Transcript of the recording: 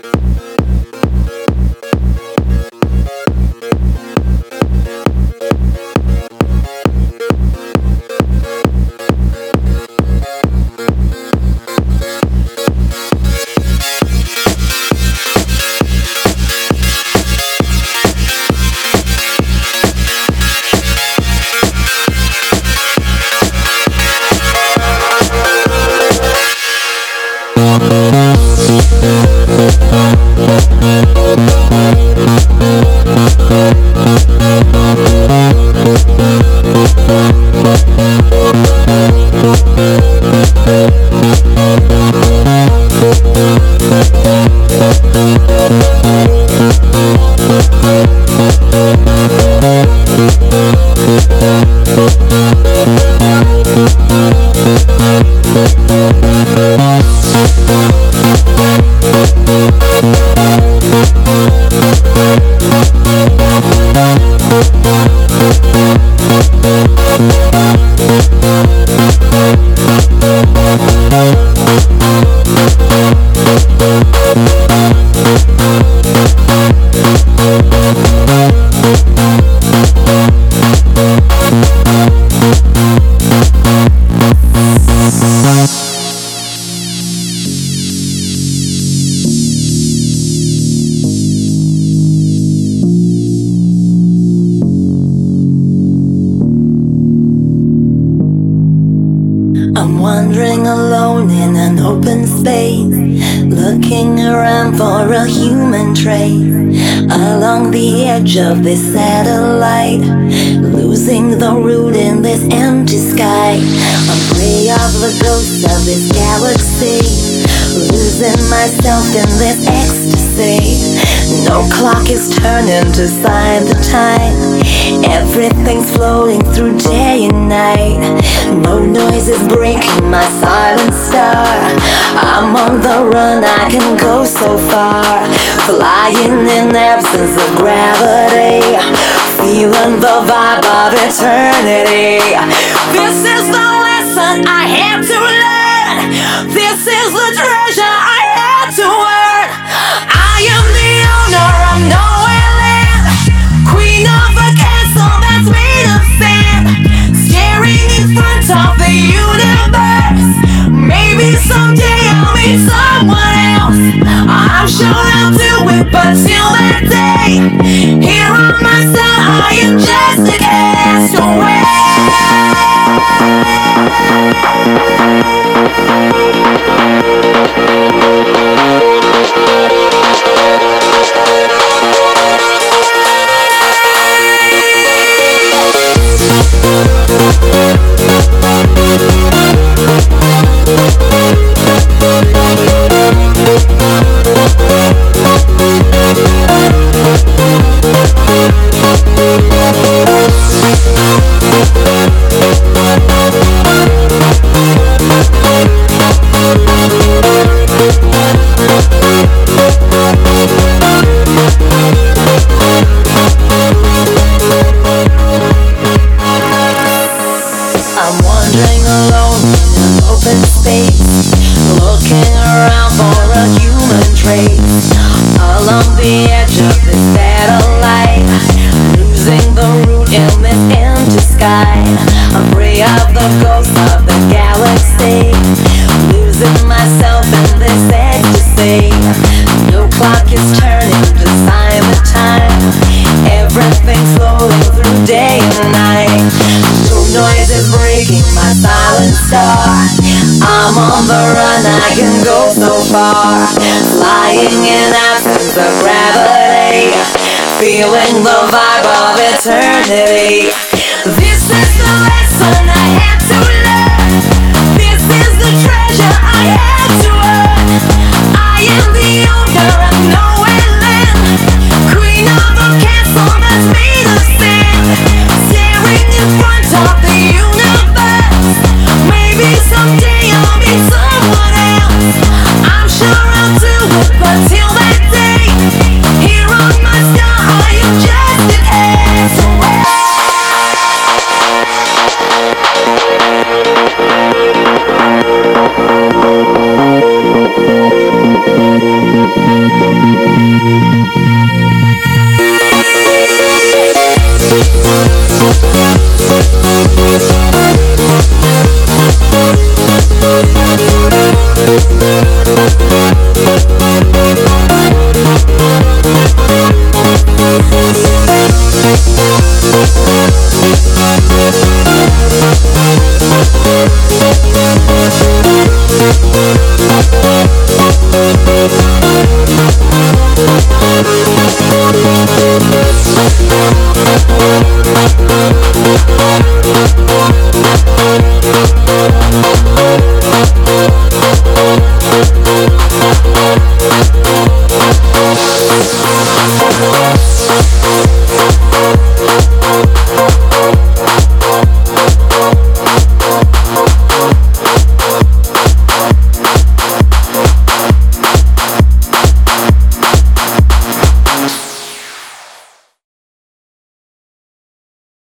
I'm wandering alone in an open space, looking around for a human trace. Along the edge of this satellite, losing the route in this empty sky. I'm prey of the ghosts of this galaxy, losing myself in this ecstasy. No clock is turning to sign the time. Everything's floating through day and night. No noise is breaking my silent star. I'm on the run, I can go so far. Flying in absence of gravity, feeling the vibe of eternity. This is the lesson I had to learn. This is the treasure I had to earn. I am the owner of nowhere land, queen of a castle that's made of sand, staring in front of the universe. Maybe someday I'll meet someone else. I'm sure I'll do it, but till that day, here on my side, I am just a castaway. I'm wandering alone in an open space, looking around for a human trace. Along the edge of this satellite, losing the route in this empty sky. I'm free of the ghosts of the galaxy, losing myself in this ecstasy. No clock is turning to sign the time. Everything's floating through day and night. No noise is breaking my silent star. I'm on the run, I can go so far. Flying in absence of gravity, feeling the vibe of eternity. This is the lesson I had to learn. This is the treasure I had to